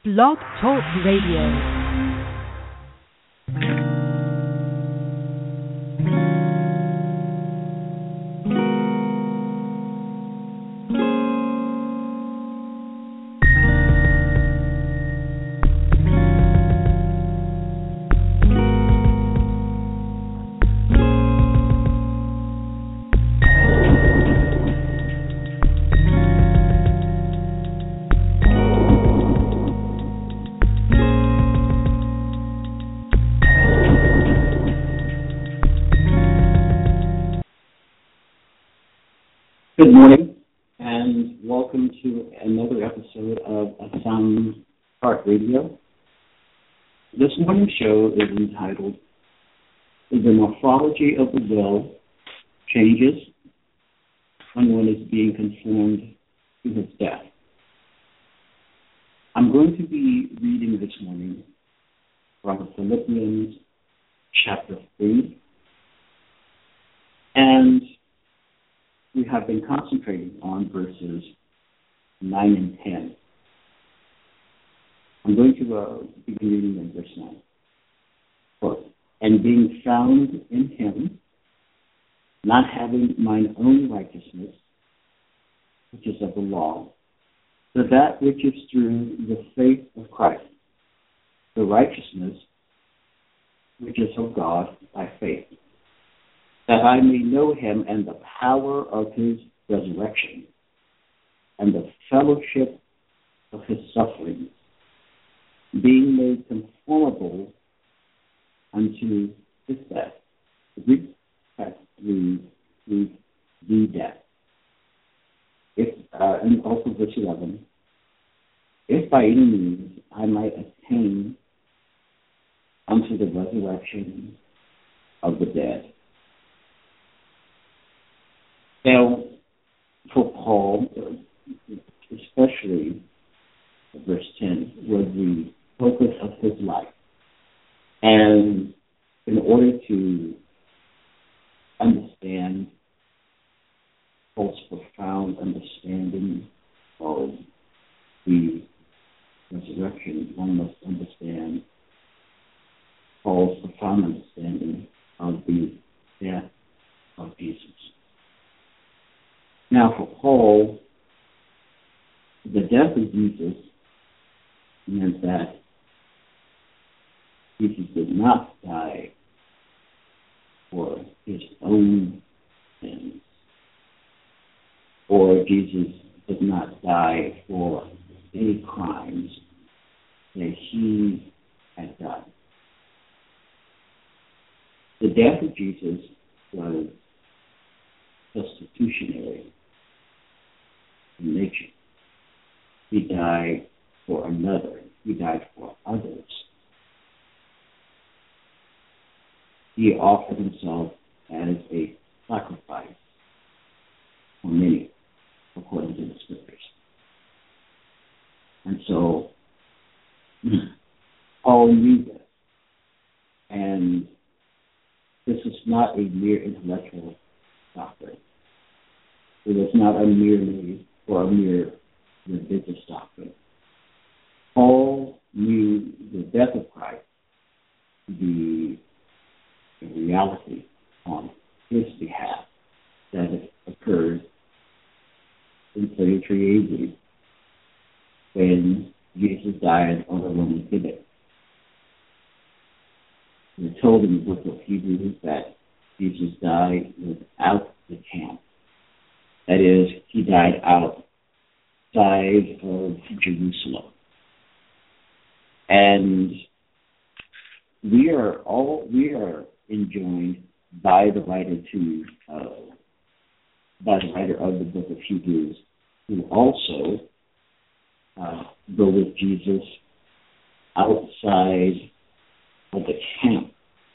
Blog Talk Radio. Good morning, and welcome to another episode of A Sound Heart Radio. This morning's show is entitled, The Morphology of the Will Changes When One is Being Conformed to His Death. I'm going to be reading this morning from Philippians chapter 3, and we have been concentrating on verses 9 and 10. I'm going to begin reading in verse 9. Quote, "And being found in him, not having mine own righteousness, which is of the law, but that which is through the faith of Christ, the righteousness which is of God by faith, that I may know him and the power of his resurrection, and the fellowship of his sufferings, being made conformable unto his death." The Greek text reads the death. And also verse 11, "If by any means I might attain unto the resurrection of the dead." Now, for Paul, especially verse 10, was the focus of his life. And in order to understand Paul's profound understanding of the resurrection, one must understand Paul's profound understanding of the death of Jesus. Now, for Paul, the death of Jesus meant that Jesus did not die for his own sins, or Jesus did not die for any crimes that he had done. The death of Jesus was substitutionary in nature. He died for another. He died for others. He offered himself as a sacrifice for many, according to the scriptures. And so Paul knew this. And this is not a mere intellectual doctrine. It was not a mere religious doctrine. Paul knew the death of Christ to be a reality on his behalf that had occurred in 33 AD when Jesus died on a Roman gibbet. We're told in the book of Hebrews that Jesus died without the camp. That is, he died outside of Jerusalem. And we are enjoined by the writer of the book of Hebrews, who also go with Jesus outside of the camp.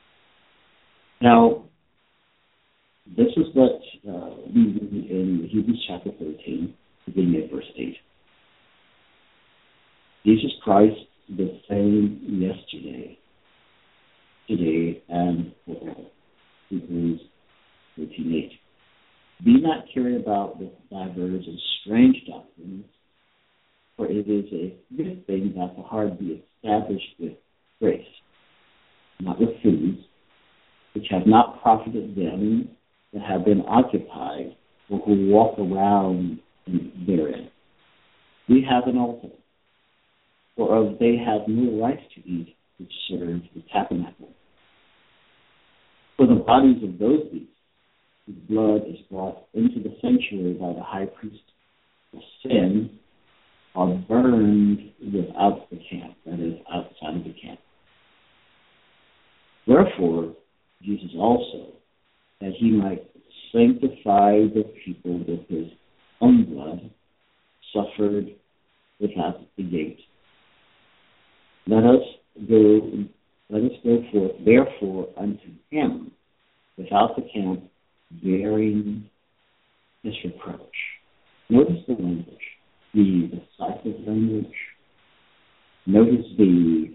Now, this is what we read in Hebrews chapter 13, beginning at verse 8. Jesus Christ, the same yesterday, today, and forever. Hebrews 13:8. Be not carried about with divers and strange doctrines, For it is a good thing that the heart be established with grace, not with foods, which have not profited them that have been occupied, or who walk around therein. We have an altar, for they have no right to eat which serve the tabernacle. For the bodies of those beasts, whose blood is brought into the sanctuary by the high priest for sin, are burned without the camp, that is, outside of the camp. Wherefore, Jesus also, that he might sanctify the people with his own blood, suffered without the gate. Let us go forth, therefore, unto him without the camp, bearing his reproach. Notice the language, the decisive language. Notice the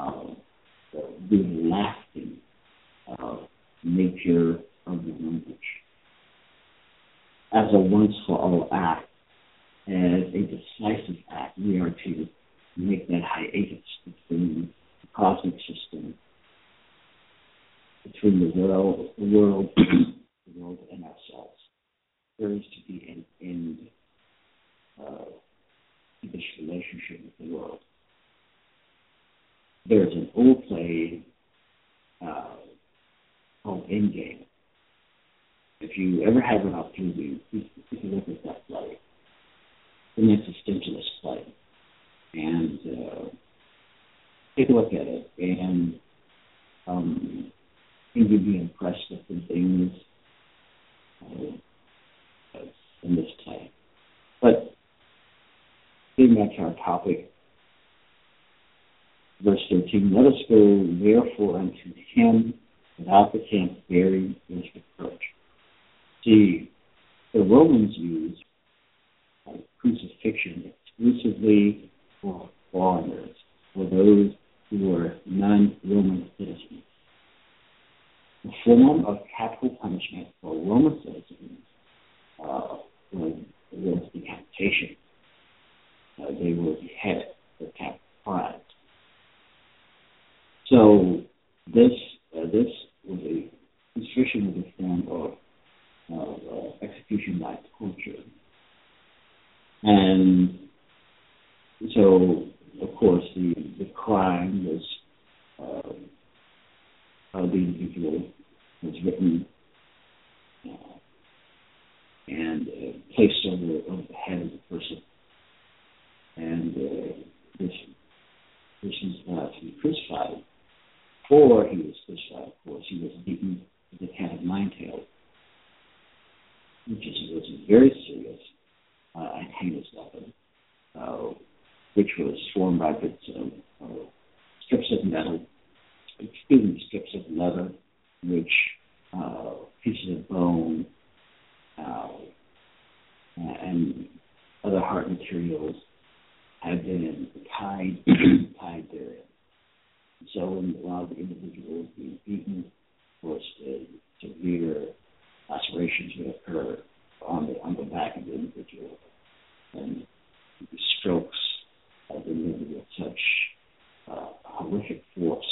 lasting nature of the language. As a once-for-all act, as a decisive act, we are to make that hiatus between the cosmic system, between the world and ourselves. There is to be an end to this relationship with the world. There's an old play called Endgame. If you ever have an opportunity, please look at that play. It's an existentialist play. And take a look at it, and you'll be impressed with the things in this play. But getting back to our topic, verse 13, let us go therefore unto him without the camp, bearing his reproach. See, the Romans used crucifixion exclusively for foreigners, for those who were non-Roman citizens. The form of capital punishment for Roman citizens was decapitation. They were beheaded for capital crimes. So this was crucifixion was a form of execution by torture. And so, of course, the crime was how the individual was written and placed over the head of the person. And this person was to be crucified. Before he was crucified, of course, he was beaten with a cat of nine tails, which was a very serious and heinous weapon, which was formed by bits of strips of leather, which pieces of bone and other hard materials had been tied therein. So while the individual was being beaten, of course, severe lacerations would occur on the back of the individual, and the strokes of the individual with such horrific force,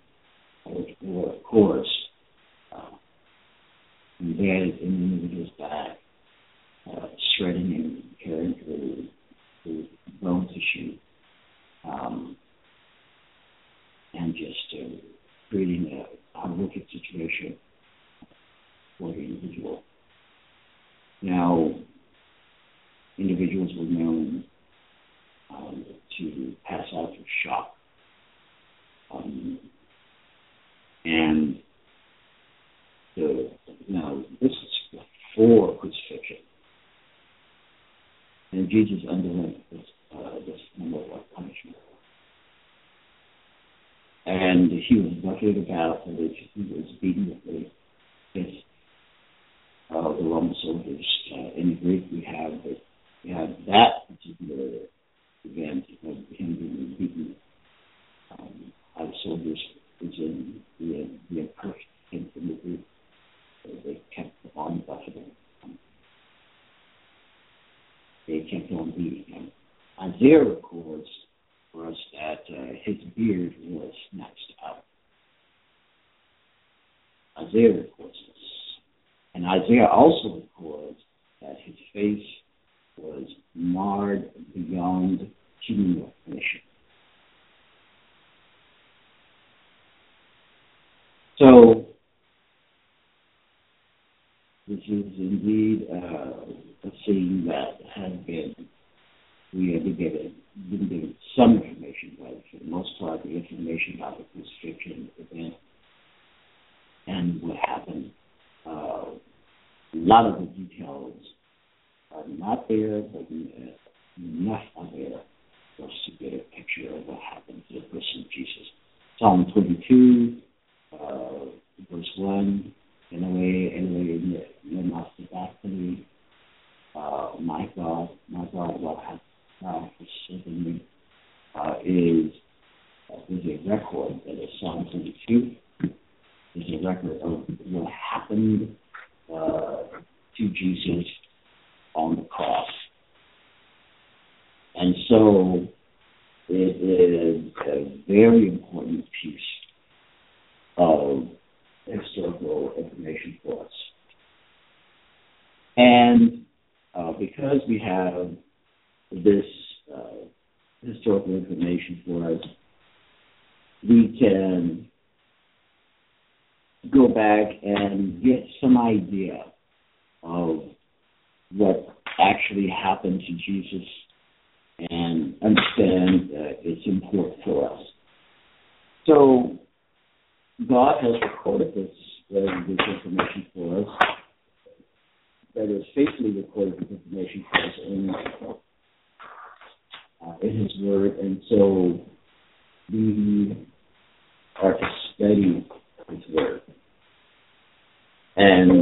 embedded in the individual's back, shredding and carrying through the bone tissue, and just creating a horrific situation for the individual. Now, individuals were known to pass out of shock. And now, this is before crucifixion. And Jesus underwent this number of punishment. And he was buffeted about, and he was beaten with the fist of the Roman soldiers. In the Greek, we have that particular event of him being beaten by the soldiers, was in the imperfect tense in the Greek. They kept on buffeting him. They kept on beating him. And Isaiah records for us that his beard was snatched out. Isaiah records this. And Isaiah also records that his face was marred beyond human recognition. So, this is indeed a scene that we have been given some information, but for the most part, the information about the crucifixion event and what happened, a lot of the details are not there, but enough are there for us to get a picture of what happened to the person of Jesus. Psalm 22, verse 1, Eloi, lema sabachthani, my God, what hast thou forsaken me, is a record, that is Psalm 22, is a record of what happened to Jesus on the cross. And so it is a very important piece of historical information for us. And because we have this historical information for us, we can go back and get some idea of what actually happened to Jesus and understand its import for us. So God has recorded this information for us, that is faithfully recorded this information for us in His Word, and so we are to study His Word. And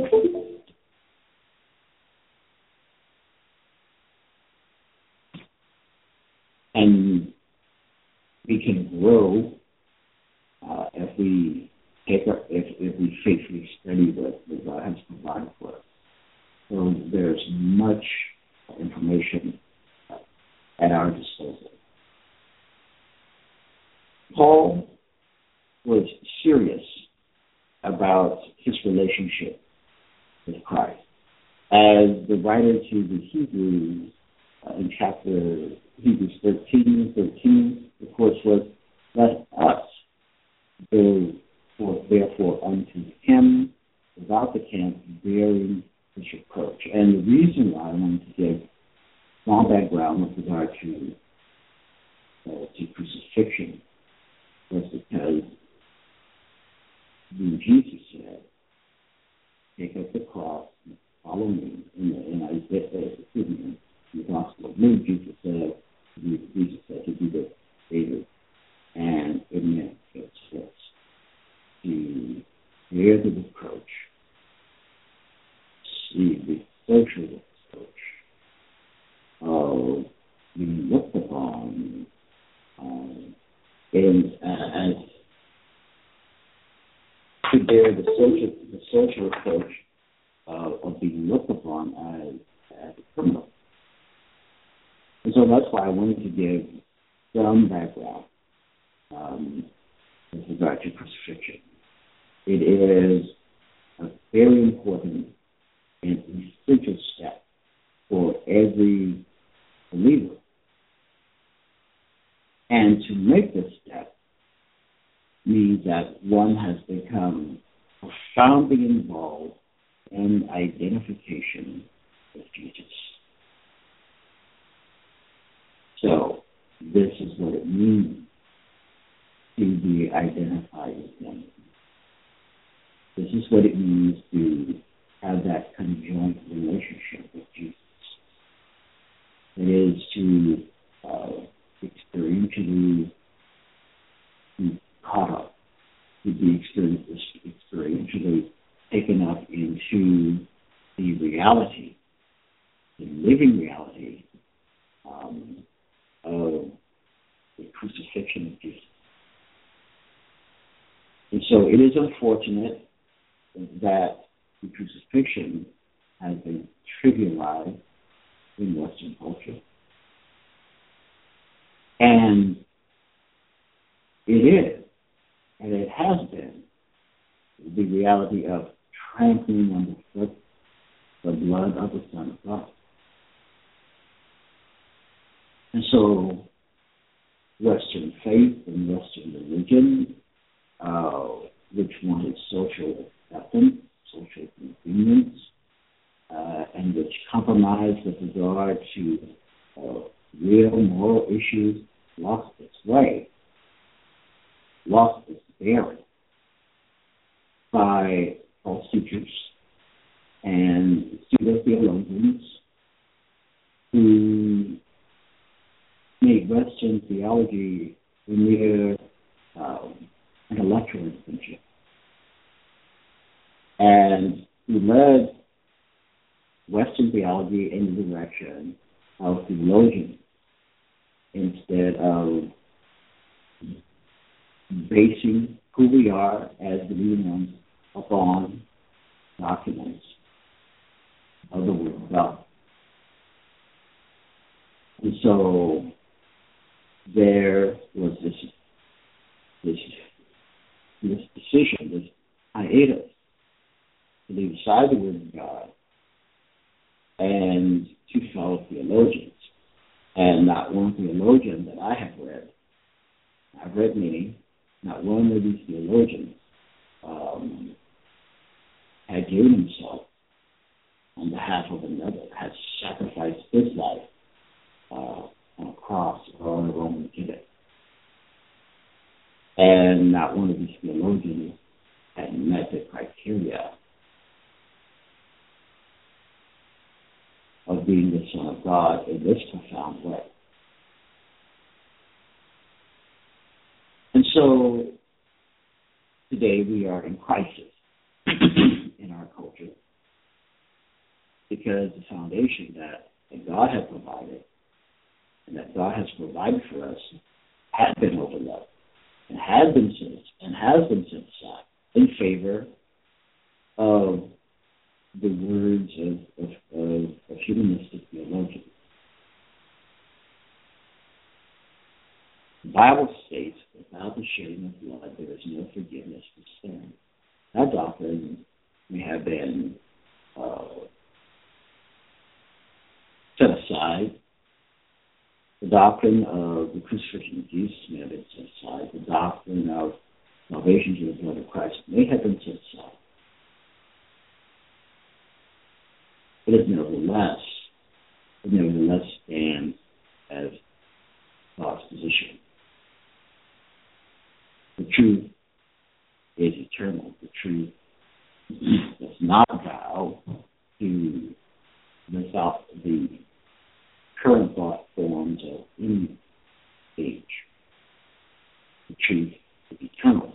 we can grow if we faithfully study what God has provided for us. So there's much information at our disposal. Paul was serious about his relationship with Christ. As the writer to the Hebrews in chapter Hebrews 13, the course was, let us therefore unto him without the camp bearing his reproach. And the reason why I wanted to give small background with regard to crucifixion was because when Jesus said, take up the cross and follow me, in the Gospel of Luke, Jesus said to do the David, and it meant this, to bear the reproach, see the social reproach of being looked upon as to bear the social reproach of being looked upon as a criminal. And so that's why I wanted to give some background with regard to crucifixion. It is a very important and essential step for every believer. And to make this step means that one has become profoundly involved in identification with Jesus. So this is what it means to be identified with Him. This is what it means to have that conjoint relationship with Jesus. It is to experientially be caught up, to be experientially taken up into the reality, the living reality of the crucifixion of Jesus. And so it is unfortunate that the crucifixion has been trivialized in Western culture. And it is, and it has been, the reality of trampling underfoot the blood of the Son of God. And so Western faith and Western religion, which wanted social acceptance, social convenience, and which compromised with regard to real moral issues, lost its way, lost its bearing by false teachers and pseudo-theologians who made Western theology a mere intellectual invention, and who led Western theology in the direction of theologians instead of basing who we are as believing ones upon documents of the Word of God. And so there was this decision, this hiatus, to leave aside the Word of God and to follow theologians. And not one theologian that I have read, I've read many, not one of these theologians had given himself on behalf of another, had sacrificed his life on a cross or on a Roman gibbet. And not one of these theologians had met the criteria of being the Son of God in this profound way. And so today we are in crisis in our culture because the foundation that God has provided and that God has provided for us had been overlooked and has been set aside in favor of the words of humanistic theologians. The Bible states, without the shedding of blood, there is no forgiveness for sin. That doctrine may have been set aside. The doctrine of the crucifixion of Jesus may have been set aside. The doctrine of salvation through the blood of Christ may have been set aside. But it nevertheless stands as God's position. The truth is eternal. The truth does not bow to the current thought forms of any age. The truth is eternal.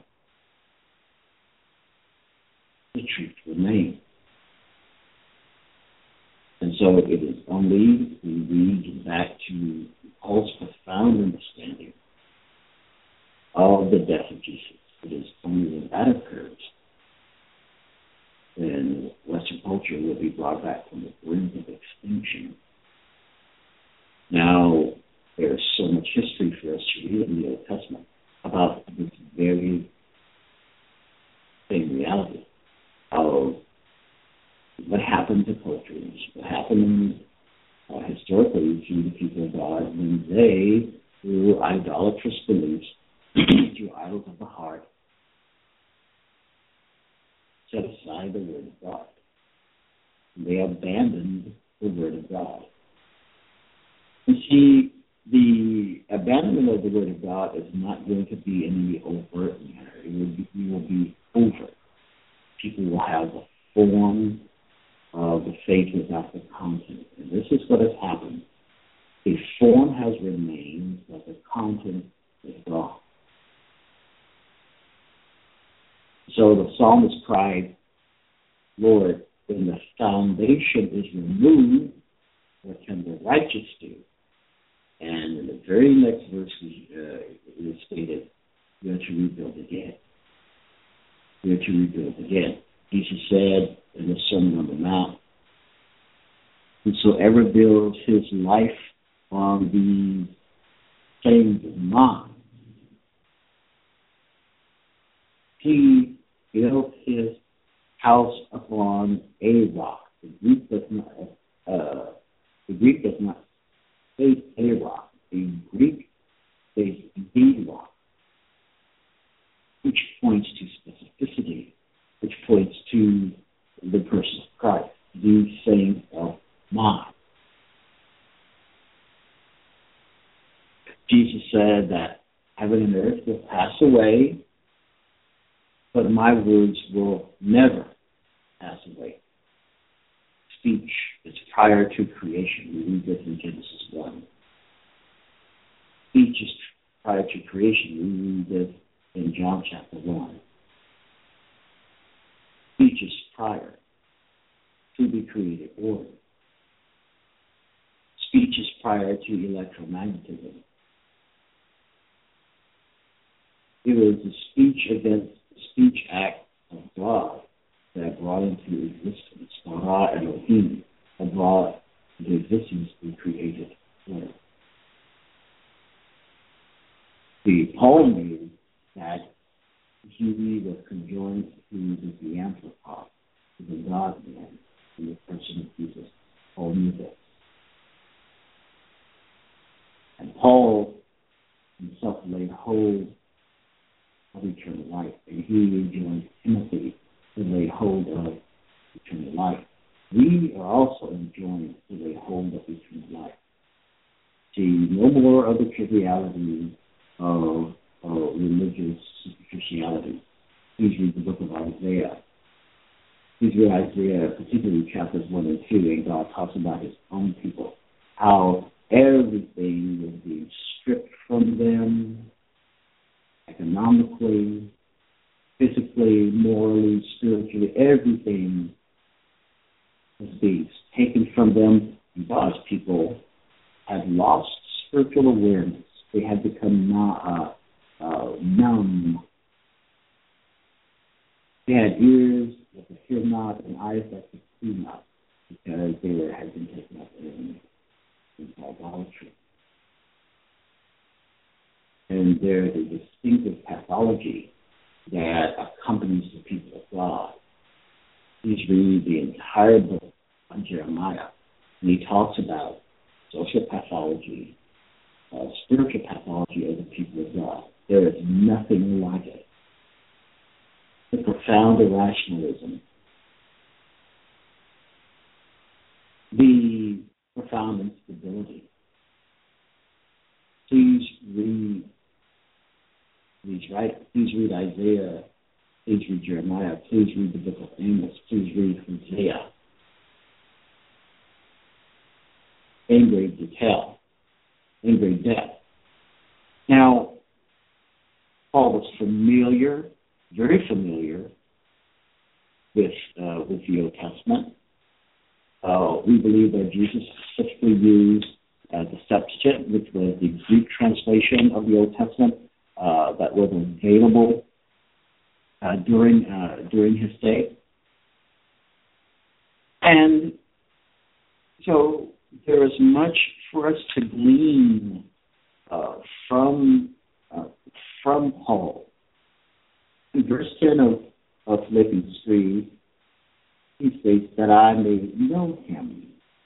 The truth remains. And so it is only we read back to Paul's profound understanding of the death of Jesus. It is only when that occurs then Western culture will be brought back from the brink of extinction. Now, there is so much history for us to read in the Old Testament about this very same reality of what happened to cultures, what happened historically to the people of God when they, through idolatrous beliefs, through idols of the heart, set aside the Word of God. They abandoned the Word of God. You see, the abandonment of the Word of God is not going to be in the overt manner. It will be overt. People will have the form of the faith without the content. And this is what has happened. The form has remained, but the content is gone. So the psalmist cried, Lord, when the foundation is removed, what can the righteous do? And in the very next verse, it is stated, we are to rebuild again. We are to rebuild again. Jesus said in the Sermon on the Mount, whosoever builds his life on saying is mine. He built his house upon a rock. The Greek does not say a rock. The Greek says the rock, which points to specificity, which points to the person of Christ, the saying of mine. Jesus said that heaven and earth will pass away, but my words will never pass away. Speech is prior to creation. We read this in Genesis 1. Speech is prior to creation. We read this in John chapter 1. Speech is prior to the created order. Speech is prior to electromagnetism. It was the speech act of God that brought into existence, Bara Elohim, that brought into existence the created world. The Paul knew that he was conjoined to the Theanthropos, to the God-man, in the person of Jesus. Paul knew this. And Paul himself laid hold of eternal life, and he enjoined Timothy to lay hold of eternal life. We are also enjoined to lay hold of eternal life. See, no more of the triviality of religious superficiality. Please read the book of Isaiah. Please read Isaiah, particularly chapters 1 and 2, and God talks about his own people, how everything was being stripped from them, economically, physically, morally, spiritually, everything was being taken from them. God's people had lost spiritual awareness. They had become numb. They had ears that could hear not and eyes that could see not, because they had been taken up in idolatry. And there's a distinctive pathology that accompanies the people of God. Please read the entire book on Jeremiah, and he talks about social pathology, spiritual pathology of the people of God. There is nothing like it. The profound irrationalism, the profound instability. Please read Isaiah, please read Jeremiah, please read the book of Amos, please read Hosea in great detail, in great depth. Now, Paul was familiar, very familiar with the Old Testament. We believe that Jesus specifically used the Septuagint, which was the Greek translation of the Old Testament that was available during his day. And so there is much for us to glean from Paul. In verse 10 of Philippians 3, he states that I may know him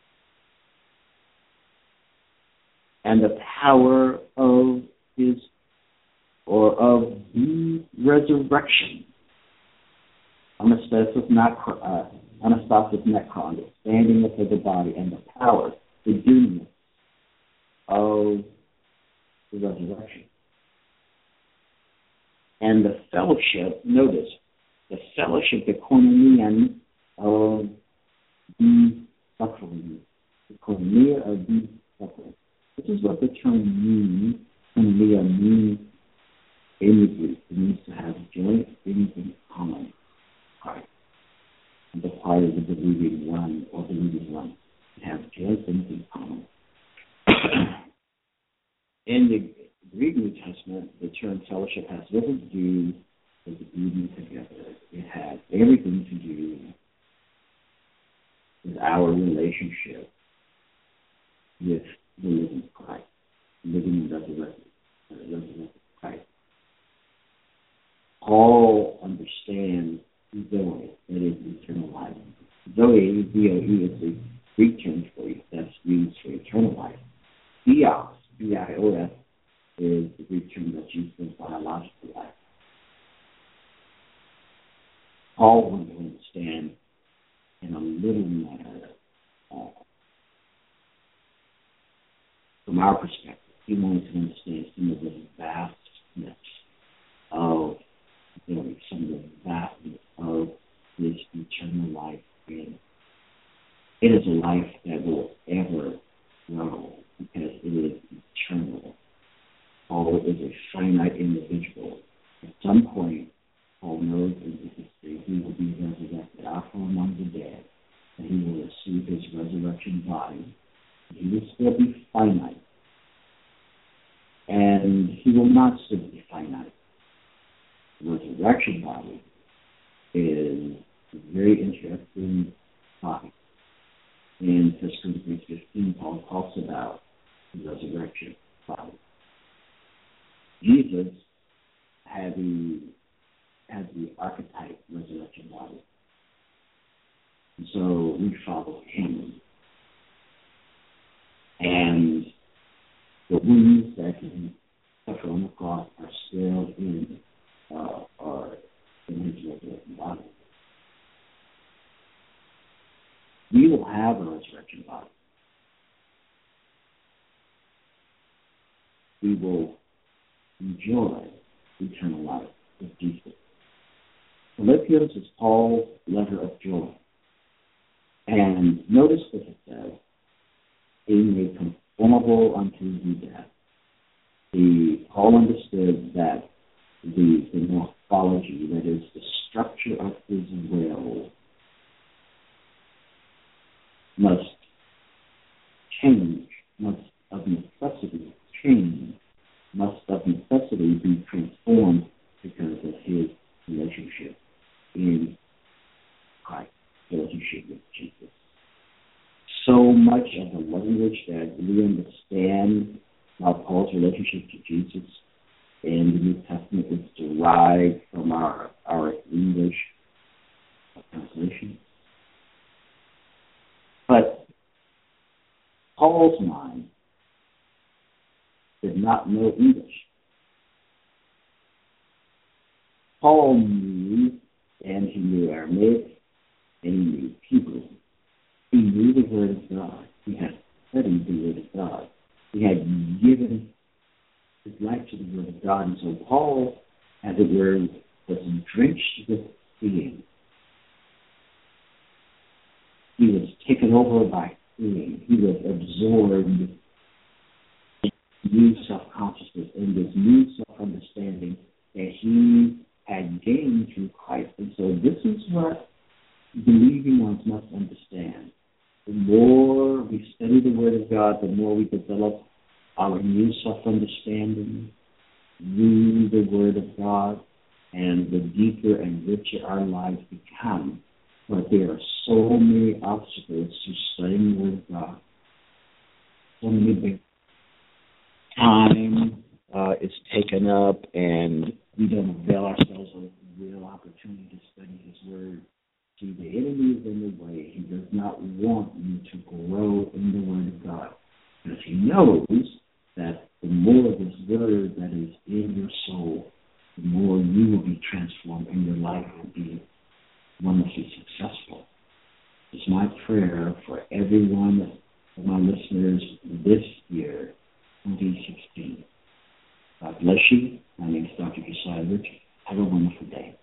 and the power of his of the resurrection. Anastasis necron, the standing up of the body, and the power, the dunamis of the resurrection. And the fellowship, notice, the fellowship, the koinonia of the suffering, the koinonia of the suffering. This is what the term means, koinonia means in the Greek. It means to have joint things in common. Right. And the part of the believing one or believing one to have joint things in common. In the Greek New Testament, the term fellowship has little to do with the eating together. It has everything to do with our relationship with the living Christ, living and resurrected the resurrected Christ. Paul understands Zoe, that is eternal life. Zoe, Z-O-E, is the Greek term that's used for eternal life. Bios, B-I-O-S, is the Greek term that's used for biological life. Paul wanted to understand in a little manner, from our perspective, he wanted to understand some of the vastness of some of the vastness of this eternal life. And it is a life that will ever grow because it is eternal. Paul is a finite individual. At some point, Paul knows in his history he will be resurrected out from among the dead, and he will receive his resurrection body. He will still be finite, and he will not still be finite. The resurrection body is a very interesting body. In 1 Corinthians 15, Paul talks about the resurrection body. Jesus had the archetype resurrection body. And so we follow him. And the wounds that he suffered on the cross are still in his resurrection body. We will have a resurrection body. We will enjoy eternal life with Jesus. Philippians is Paul's letter of joy. And notice what it says, being made conformable unto his death. Paul understood that the morphology, that is the structure of his will, must change, must of necessity change, must of necessity be transformed because of his relationship in Christ, relationship with Jesus. So much of the language that we understand about Paul's relationship to Jesus in the New Testament is derived from our English translation. But Paul's mind did not know English. Paul knew, and he knew Aramaic, and he knew Hebrew. He knew the Word of God. He had studied the Word of God. He had given his life to the Word of God. And so Paul, as it were, was drenched with seeing. He was taken over by seeing. He was absorbed in new self-consciousness and this new self-understanding that he had gained through Christ. And so this is what believing ones must understand. The more we study the Word of God, the more we develop our new self-understanding through the Word of God, and the deeper and richer our lives become. But there are so many obstacles to studying the Word of God. So many big time is taken up, and we don't avail ourselves of real opportunity to study His Word. See, the enemy is in the way. He does not want you to grow in the Word of God. Because he knows that the more of His Word that is in your soul, the more you will be transformed and your life will be wonderfully successful. It's my prayer for every one of my listeners this year, 2016. God bless you. My name is Dr. Josiah Richard. Have a wonderful day.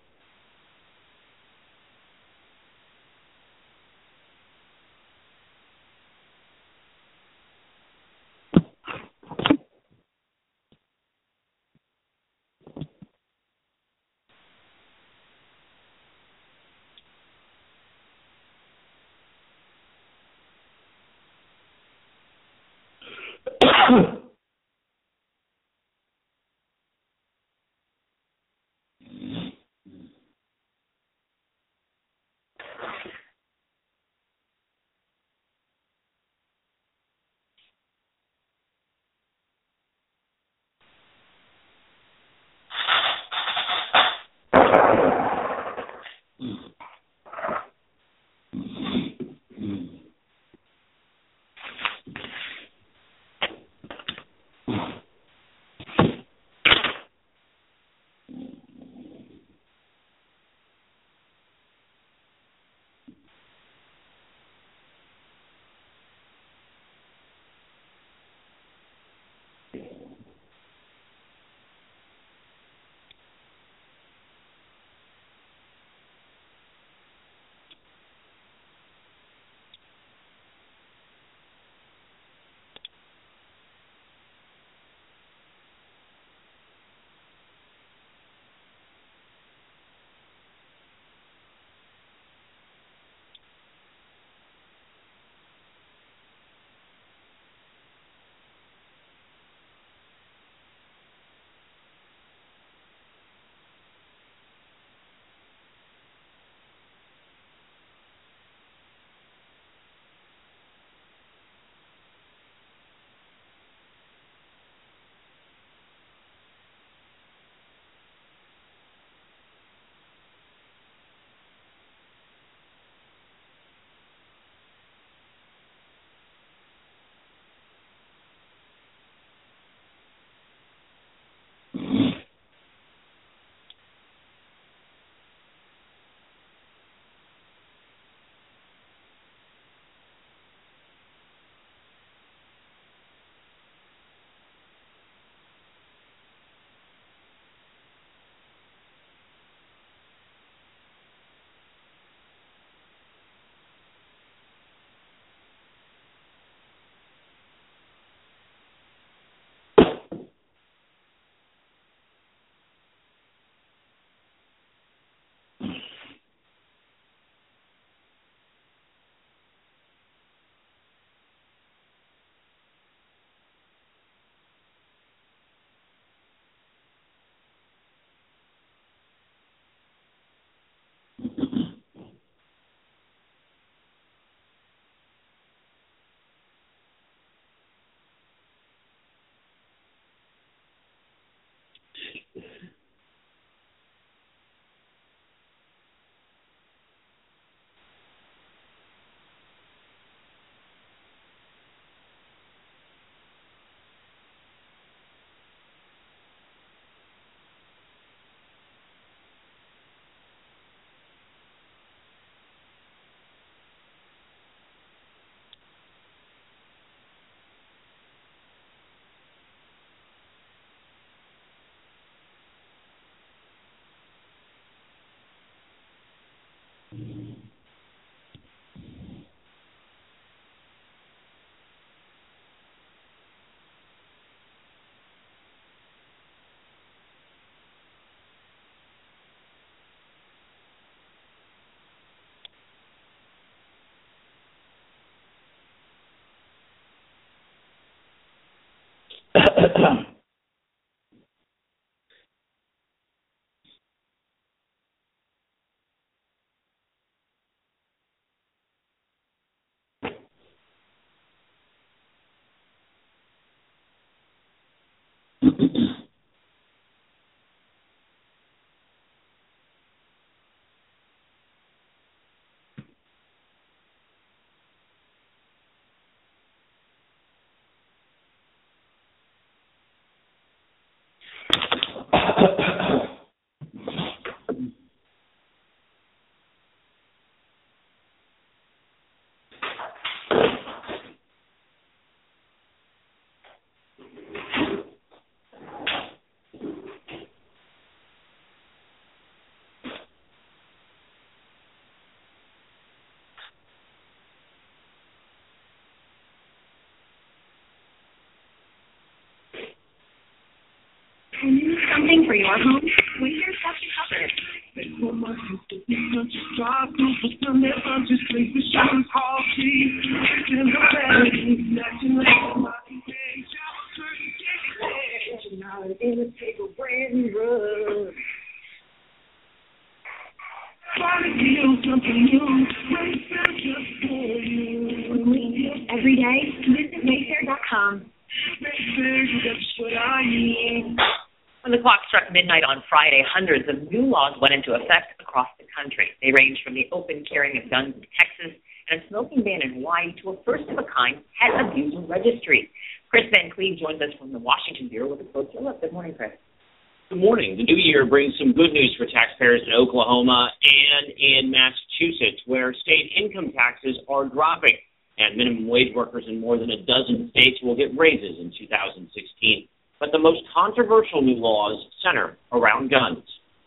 Something for your home? Winter's got you covered. Every day, visit Mayfair.com. When the clock struck midnight on Friday, hundreds of new laws went into effect across the country. They ranged from the open carrying of guns in Texas and a smoking ban in Hawaii to a first-of-a-kind pet abuse registry. Chris Van Cleve joins us from the Washington Bureau with a closer look. Good morning, Chris. Good morning. The new year brings some good news for taxpayers in Oklahoma and in Massachusetts, where state income taxes are dropping, and minimum wage workers in more than a dozen states will get raises in 2016. But the most controversial new laws center around guns.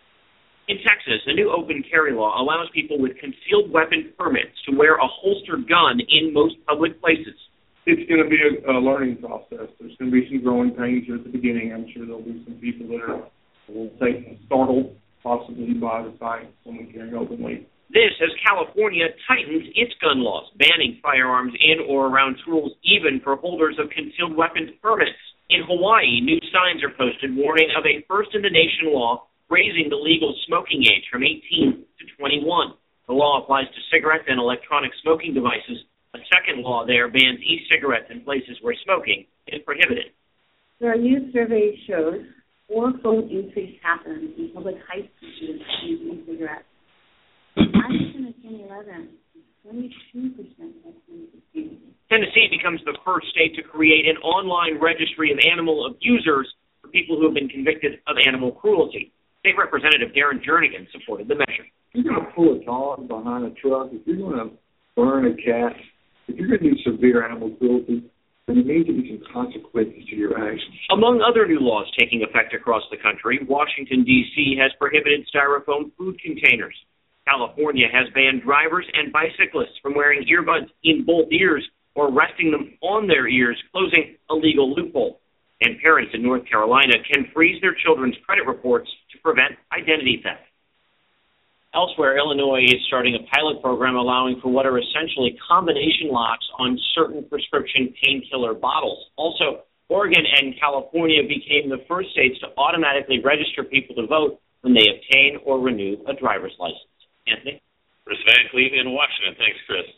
In Texas, the new open carry law allows people with concealed weapon permits to wear a holstered gun in most public places. It's going to be a learning process. There's going to be some growing pains at the beginning. I'm sure there'll be some people that are startled, possibly by the sight of someone carrying openly. This as California tightens its gun laws, banning firearms in or around schools, even for holders of concealed weapons permits. In Hawaii, new signs are posted warning of a first-in-the-nation law raising the legal smoking age from 18 to 21. The law applies to cigarettes and electronic smoking devices. A second law there bans e-cigarettes in places where smoking is prohibited. Our youth survey shows four-fold increase happens in public high school students using e-cigarettes. Washington in 2011, 22% of 2016. Tennessee becomes the first state to create an online registry of animal abusers for people who have been convicted of animal cruelty. State Representative Darren Jernigan supported the measure. If you're going to pull a dog behind a truck, if you're going to burn a cat, if you're going to do severe animal cruelty, then there needs to be some consequences to your actions. Among other new laws taking effect across the country, Washington, D.C. has prohibited styrofoam food containers. California has banned drivers and bicyclists from wearing earbuds in both ears or resting them on their ears, closing a legal loophole. And parents in North Carolina can freeze their children's credit reports to prevent identity theft. Elsewhere, Illinois is starting a pilot program allowing for what are essentially combination locks on certain prescription painkiller bottles. Also, Oregon and California became the first states to automatically register people to vote when they obtain or renew a driver's license. Anthony? Chris Van Cleve in Washington. Thanks, Chris.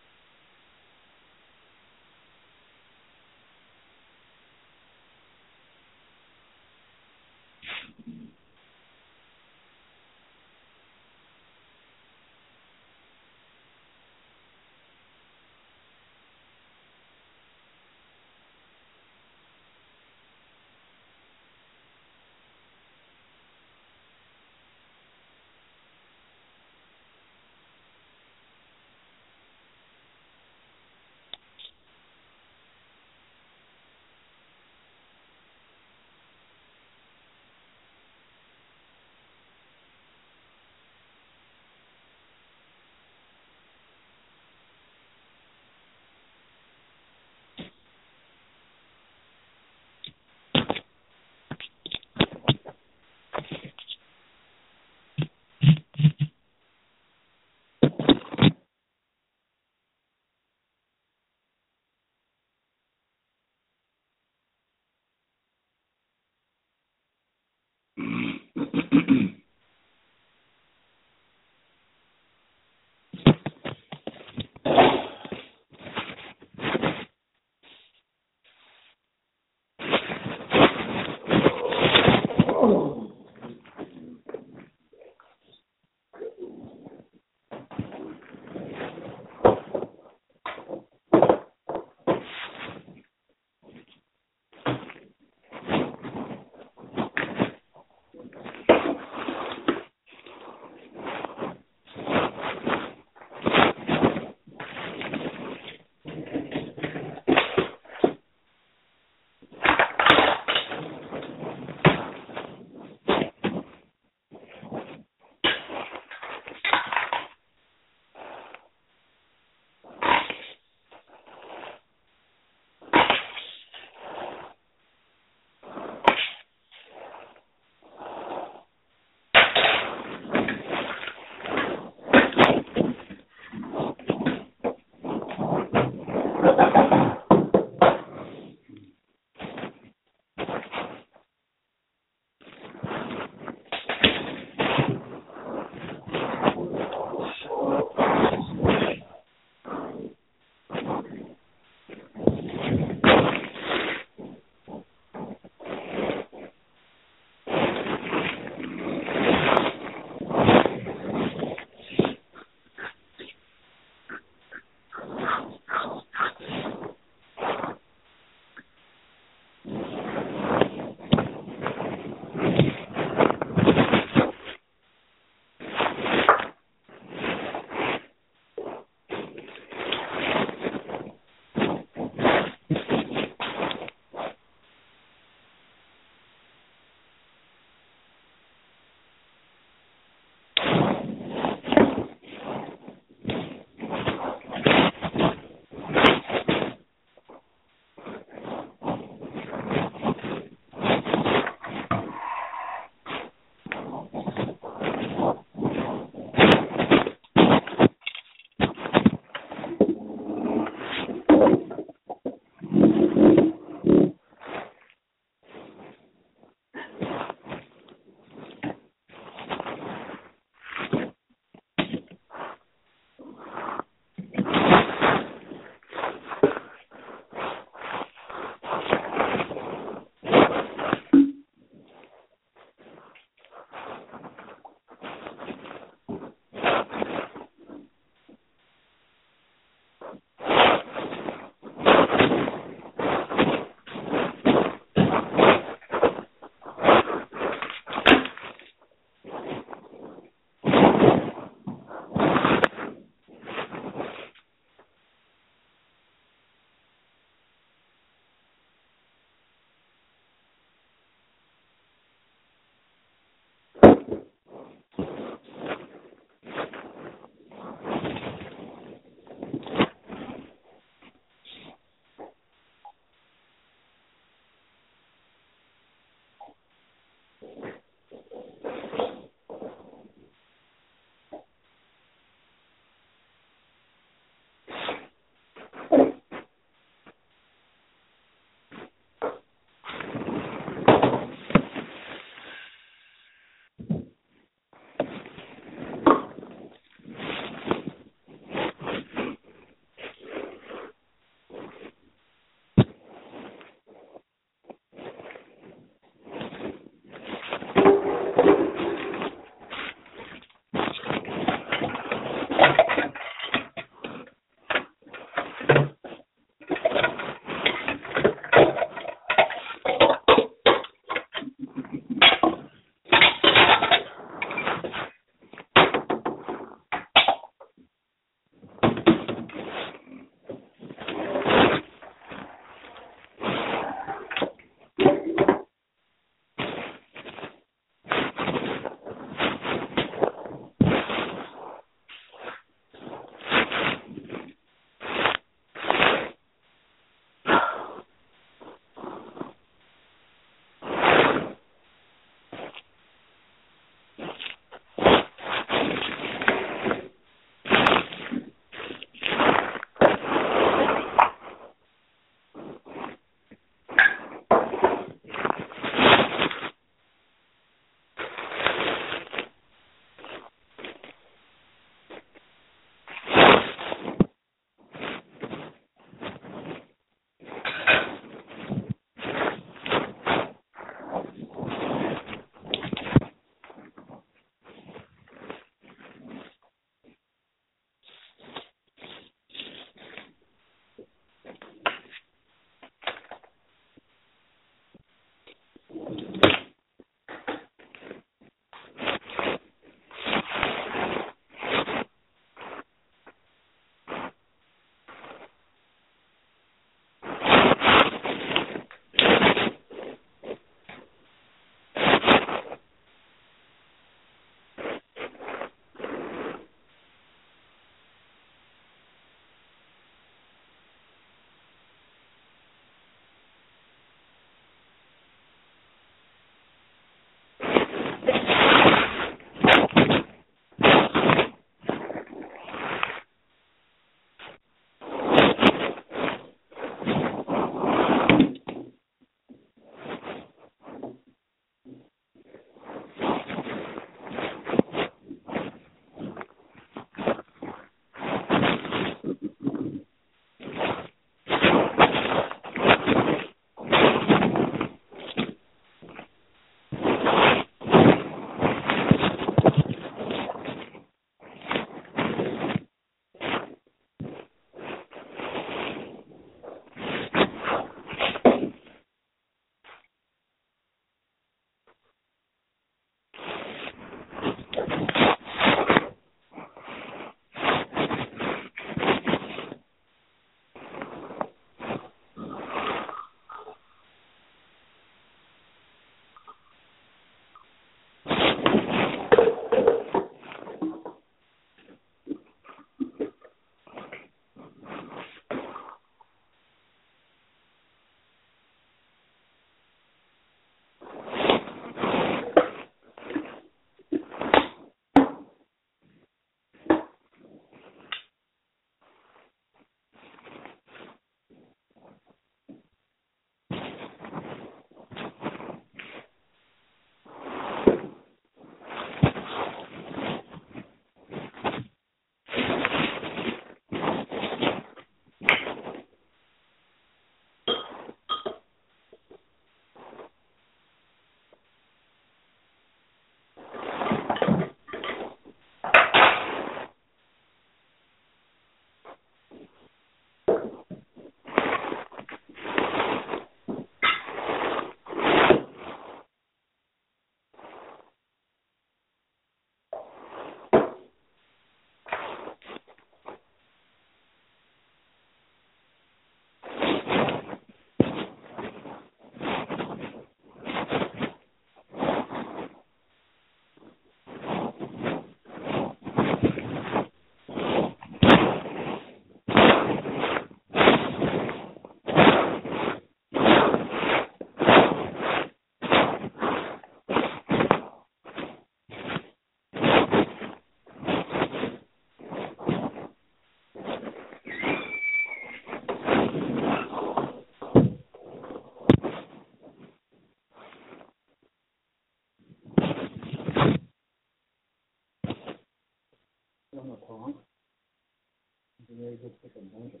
go pick a blanket.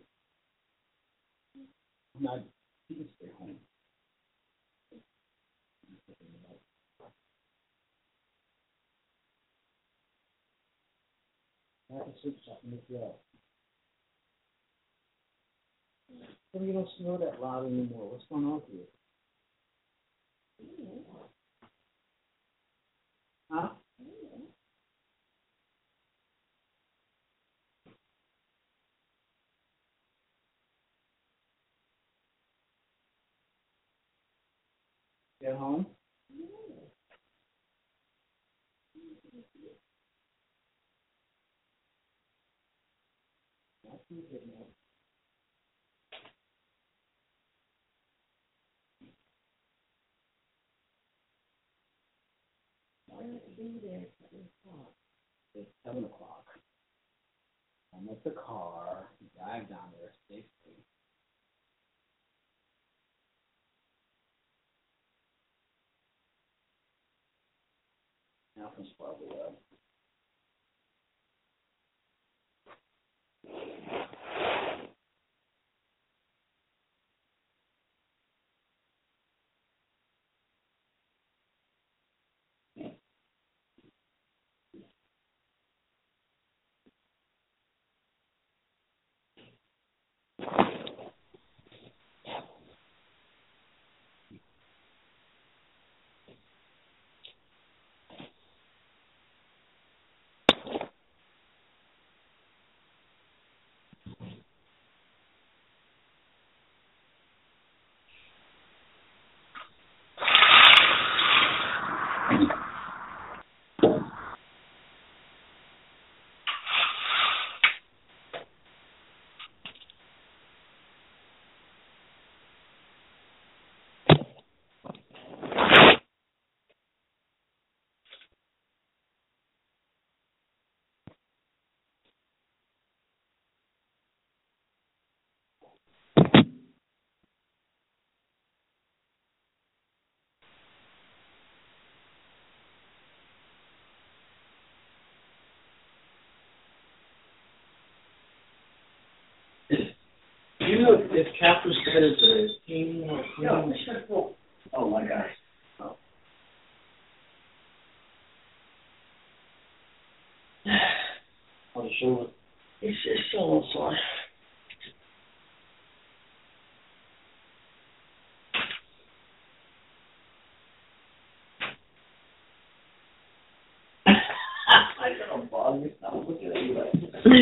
I'm not, you can stay home. I have to sleep something with you. So you don't snore that loud anymore. What's going on with you? Huh? Get home? Why not be there at 7 o'clock? It's 7 o'clock. I'm at the car, drive down there safely. Now from Sparkle Web. You know, if Cap was said as a team or no, oh my gosh. Oh. On the shoulder. It's still a little sore. I don't bother me. I'm looking at you like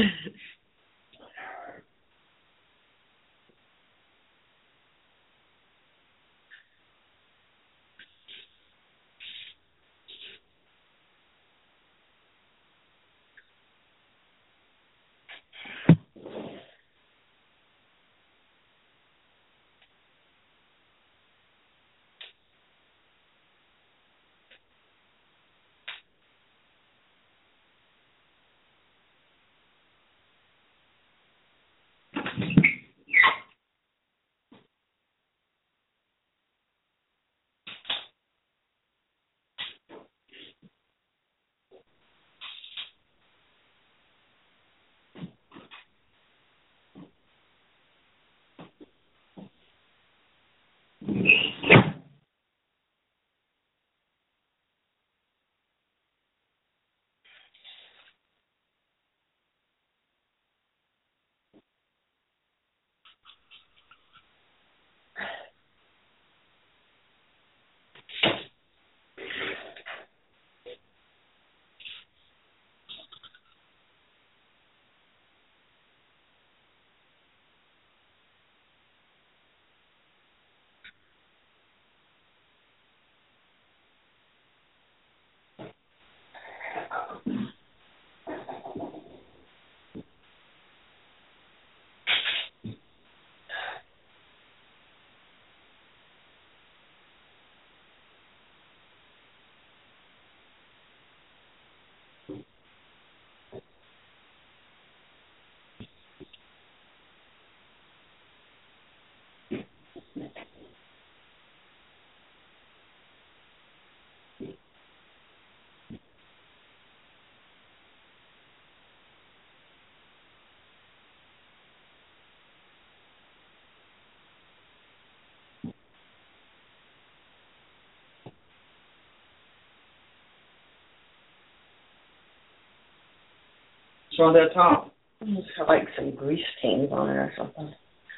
What's on that top? It's got like some grease stains on it or something.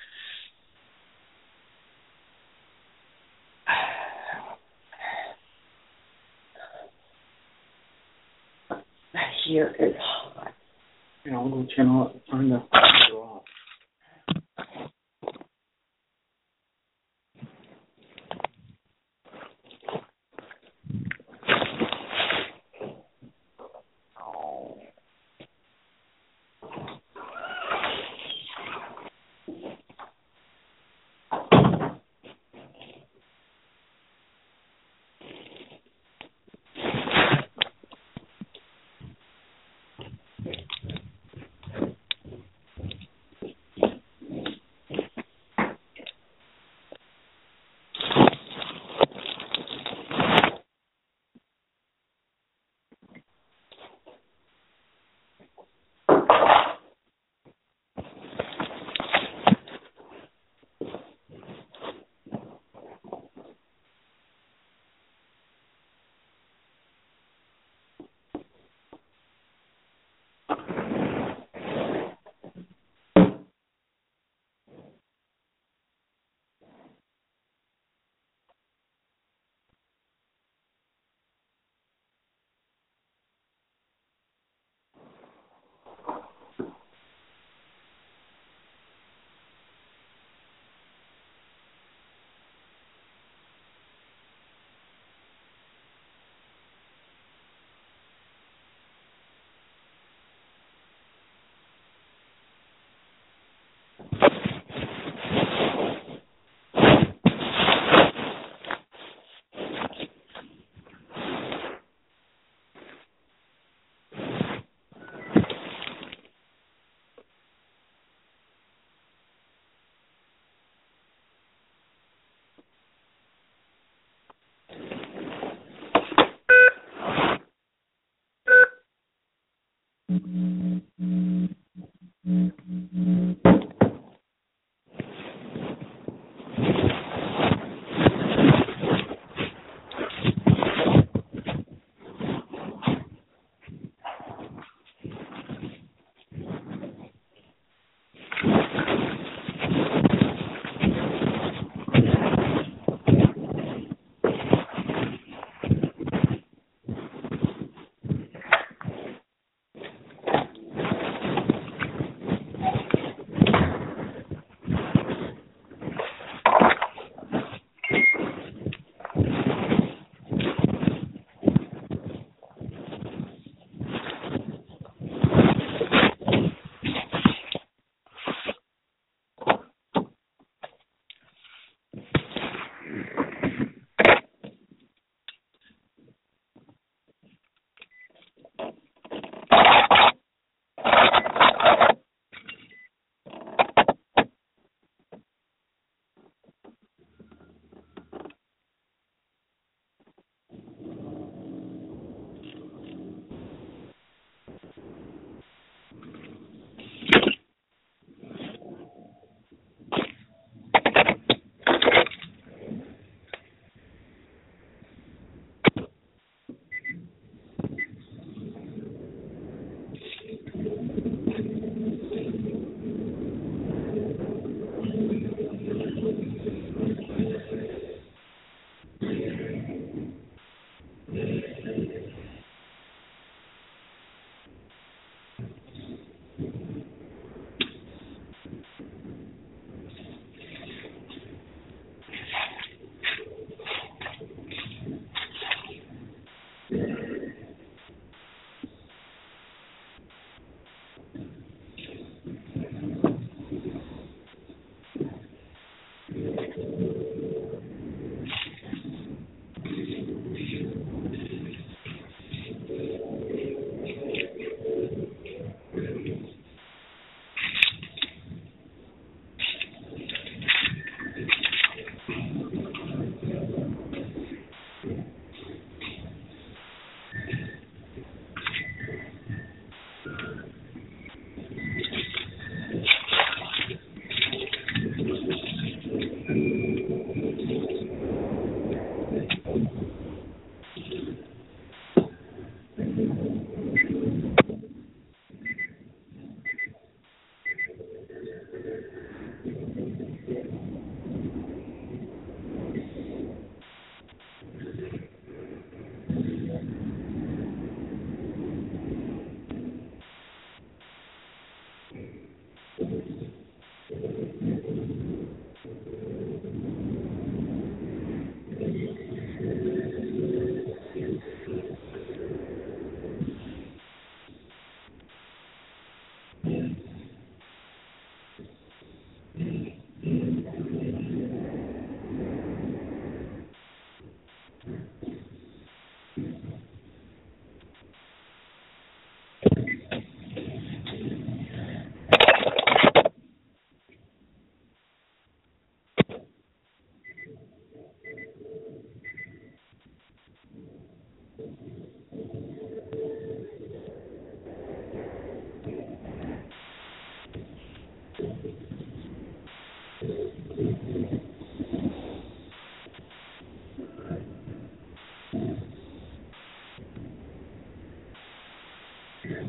Here is hot. Yeah, I'll go turn the computer off.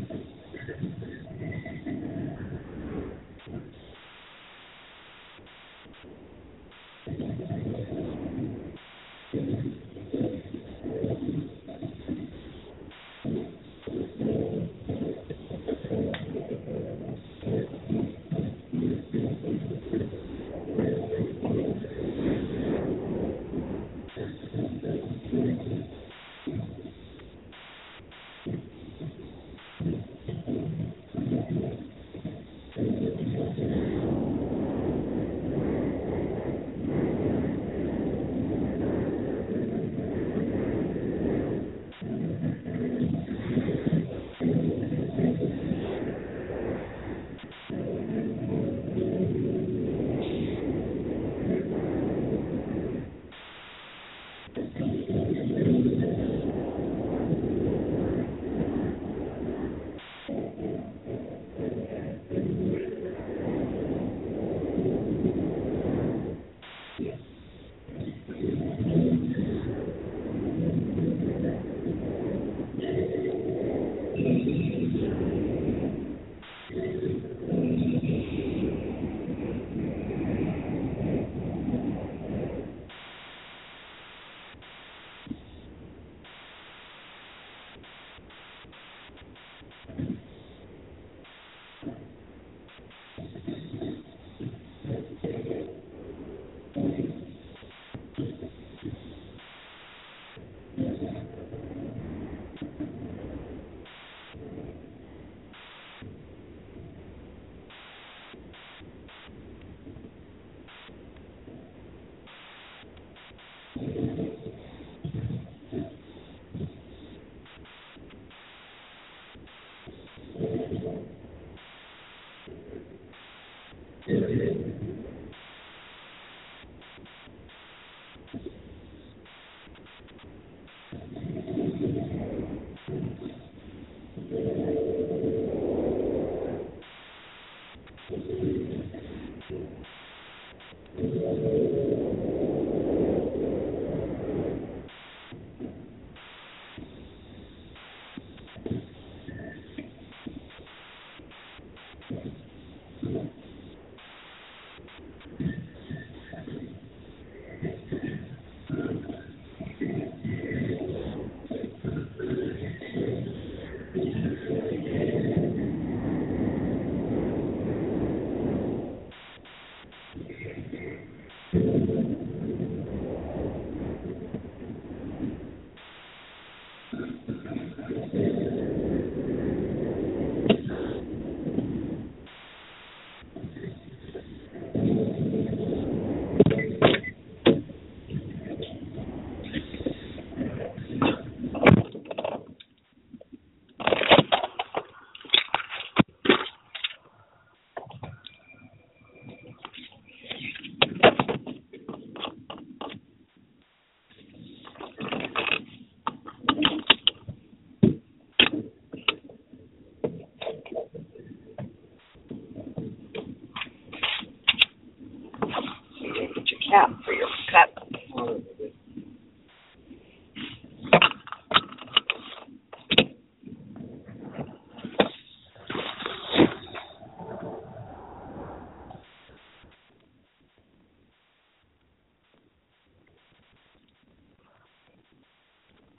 Cap for your cut.